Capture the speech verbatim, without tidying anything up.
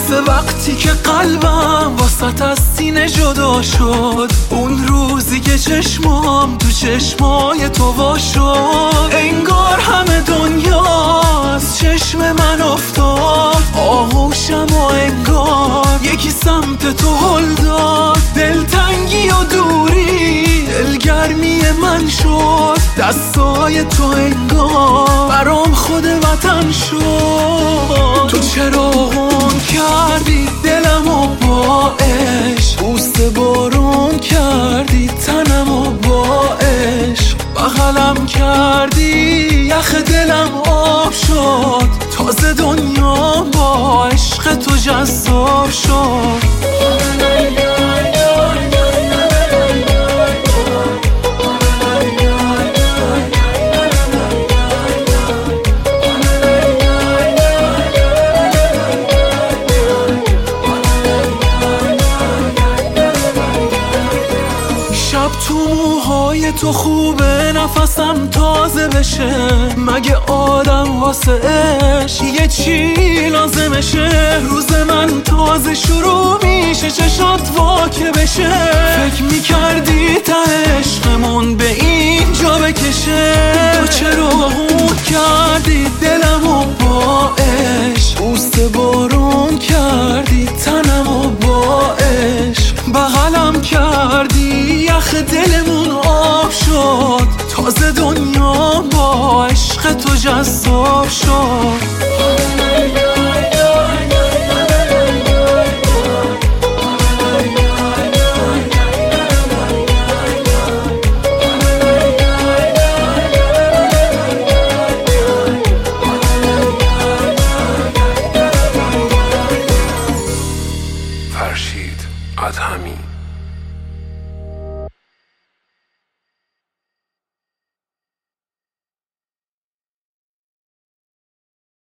مثل وقتی که قلبم واسط از سینه جدا شد، اون روزی که چشمام تو چشمای تو وا شد. انگار همه دنیا از چشم من افتاد، آغوشم و انگار یکی سمت تو هل داد. دلتنگی و دوری دلگرمی من شد، دستای تو انگار برام خود وطن شد. تو چراغون کردی دلمو با عشق، بوسه بارون کردی تنمو با عشق. بغلم کردی یخ دلم آب شد، تازه دنیا با عشق تو جذاب شد. تو موهای تو خوبه نفسم تازه بشه، مگه آدم واسه عشق یه چی لازمشه؟ روز من تازه شروع میشه، چشات واکه بشه. فکر میکردی ته عشقمون به اینجا بکشه، تو چرا غون کردی دلمو با عشق، بوسه بارون کردی تنمو با عشق. بغلم کردی یخ دلمون آب شد، تازه دنیا با عشق تو جذاب شد. فرشید ادهمی